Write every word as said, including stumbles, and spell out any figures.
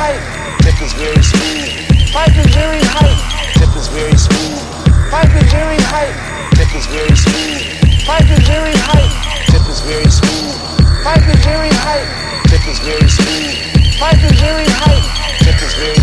hype. Tip is very smooth. Pipe is very hype. Tip is very smooth. Pipe is very hype. Tip is very smooth. Pipe is very hype. Tip is very smooth. Pipe is very hype. Tip is very smooth. Pipe is very hype. Tip is very